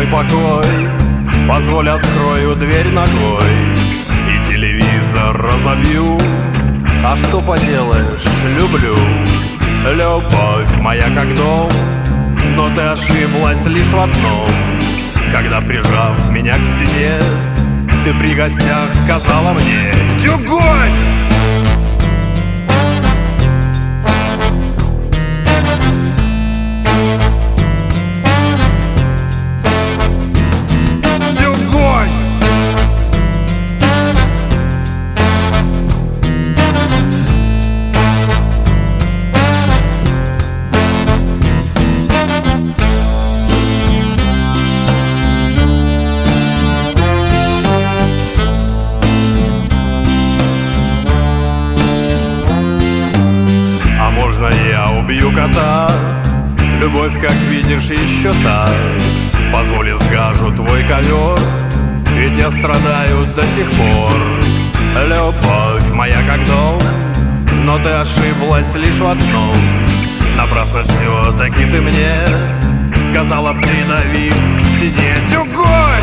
покой. Позволь, открою дверь ногой и телевизор разобью. А что поделаешь, люблю. Любовь моя как дом, но ты ошиблась лишь в одном. Когда, прижав меня к стене, ты при гостях сказала мне: «Дюгонь!» Я убью кота, любовь, как видишь, еще та. Позволь, сгажу твой ковер, ведь я страдаю до сих пор. Любовь моя как дом, но ты ошиблась лишь в одном. Напрасно все-таки ты мне сказала, придавив к стене: «Дюгонь!»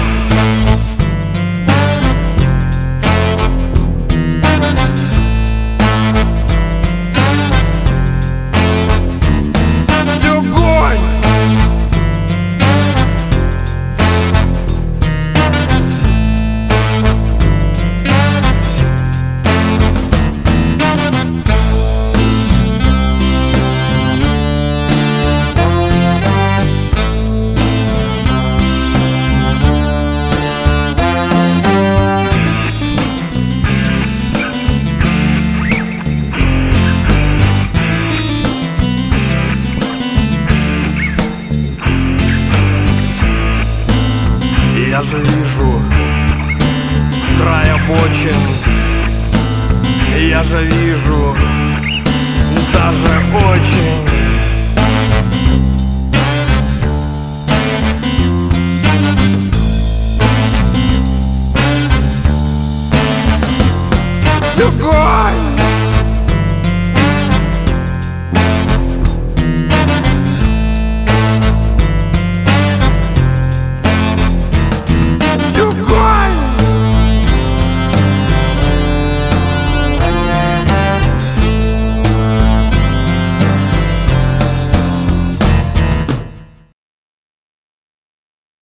Я же вижу край обочин, я же вижу даже